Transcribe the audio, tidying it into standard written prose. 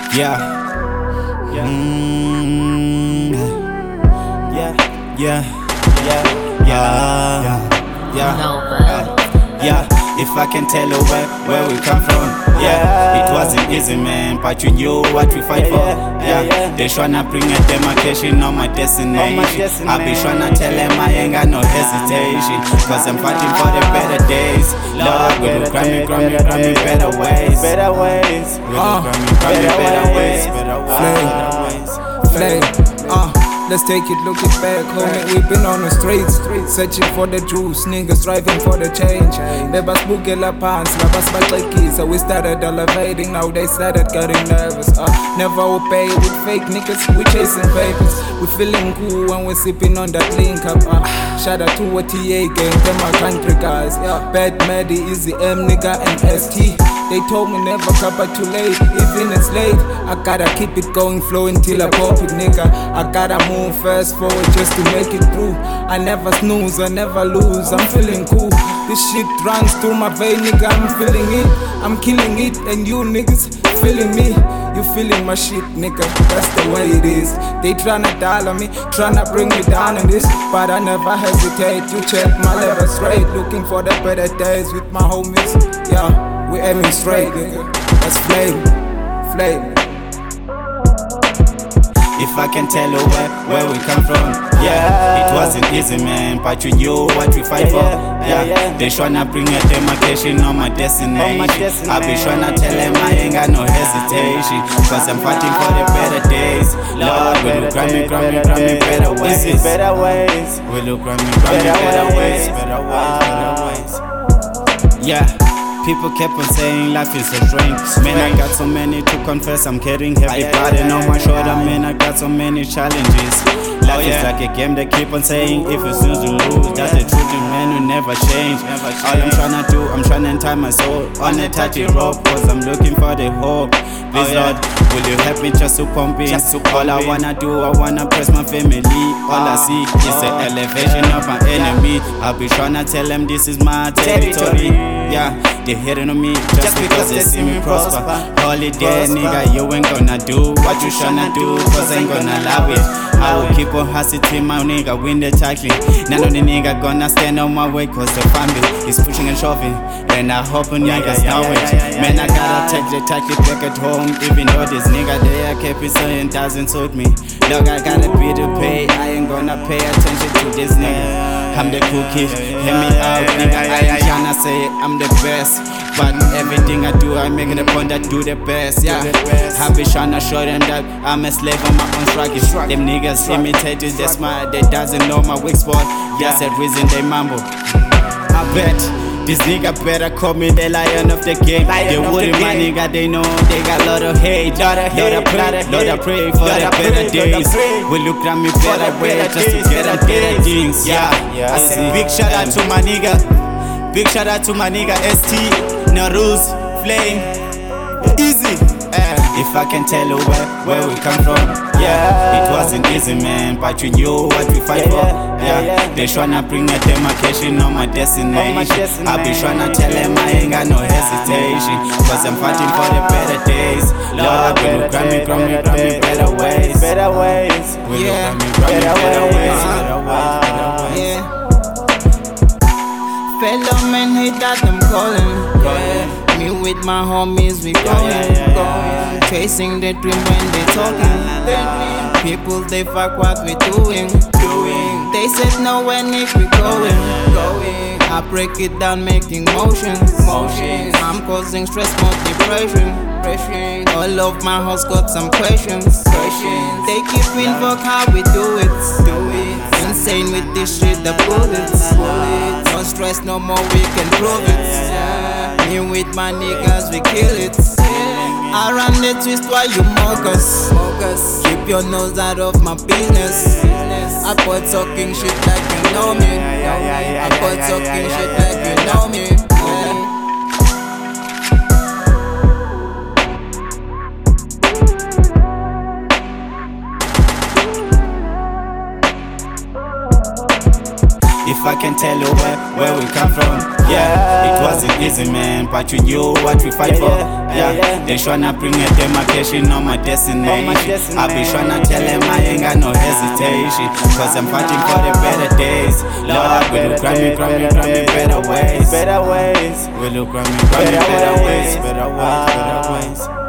Yeah. Yeah. Yeah. Yeah. Yeah. Yeah. If I can tell you where we come from, yeah. It wasn't easy, man, but you knew what we fight for. Yeah. They tryna bring a demarcation on my destination. I be tryna tell them I ain't got no hesitation, cause I'm fighting for the better days. Lord, we will Grammy better ways. Better ways. We will Grammy better ways. Flame. Let's take it, look it back, homie. We've been on the streets, searching for the juice, niggas striving for the change. Bebas bugela pants, labas baklekis. So we started elevating, now they started getting nervous. Never obey with fake niggas, we chasing papers. We feeling cool when we're sipping on that link up. Shout out to a TA gang, them my country guys. Bad Maddie, Easy M, nigga, and ST. They told me never come back too late, even it's late. I gotta keep it going, flowing till I pop it, nigga. I gotta move fast forward just to make it through. I never snooze, I never lose, I'm feeling cool. This shit runs through my vein, nigga, I'm feeling it. I'm killing it, and you niggas feeling me. You feeling my shit, nigga, that's the way it is. They tryna dial on me, tryna bring me down in this, but I never hesitate. You check my level straight, looking for the better days with my homies. Yeah. We aiming straight, nigga. That's flame. If I can tell you where we come from, yeah. It wasn't easy, man, but you knew what we fight for. Yeah. They tryna bring a demarcation on my destination. I be tryna tell them I ain't got no hesitation, cause I'm fighting for the better days. Lord, we look Grammy better ways. Better ways. We look Grammy better ways. Yeah. People kept on saying life is a drain. Man, I got so many to confess. I'm carrying heavy burden on my shoulder. Man, I got so many challenges. Life is like a game. They keep on saying if you snooze you lose. That's the truth, man, will never change. All I'm tryna do, I'm tryna tie my soul on a tighty rope, cause I'm looking for the hope. Please Lord, will you help me just to pump it? All I wanna do, I wanna press my family. All I see is the elevation of my enemy. I'll be tryna tell them this is my territory. Yeah, they hating on me just because they see me prosper. Holiday, nigga, you ain't gonna do what you tryna do, cause I ain't gonna allow it. I will keep on hustling, my nigga, win the tackling. None of the nigga gonna stand on my way, cause the family is pushing and shoving, and I hope niggas know it. Man, I gotta take the tackle back at home, even though this nigga there kept it saying doesn't suit me. Look, I got a bill to pay, I ain't gonna pay attention to this nigga. I'm the cookie, hear me out, nigga. I ain't tryna say I'm the best, but everything I do, I make it a point that do the best. Yeah, I be tryna show them that I'm a slave on my own struggle. Them niggas imitate it, they smart, they doesn't know my weak spot. That's the reason they mumble. I bet this nigga better call me the lion of the game. They wouldn't my nigga, they know they got a lot of hate. Lord, I pray for the better days. We look at me better way just to get a better things. Yeah, I say big shout out to my nigga. Big shout out to my nigga ST, Naruz, Flame, Easy. If I can tell you where we come from, yeah. It wasn't easy, man, but you knew what we fight for. Yeah, they tryna bring a demarcation on my destination. I be tryna tell them I ain't got no hesitation, cause I'm fighting for the better days. Lord, we look Grammy better ways. Better ways. We look Grammy better ways. Yeah. Fellow men hate that I'm calling. Me with my homies, we going. Chasing the dream when they talking. People, they fuck what we doing. They said no when if we going. I break it down making motions. I'm causing stress, more depression. All of my house got some questions. They keep invoke how we do it. Insane with this shit, the bullets. No stress, no more, we can prove it. Me with my niggas, we kill it. I run the twist while you mock us. Keep your nose out of my business. I put talking shit like you know me. I put talking shit like you know me. If I can tell you where we come from, Yeah, it wasn't easy, man, but you knew what we fight for. Yeah, they tryna bring a demarcation on my destination. I be tryna tell them I ain't got no hesitation, cause I'm fighting for the better days. Lord, will you grant me better ways? Better ways. Will you grant me better ways? Better ways.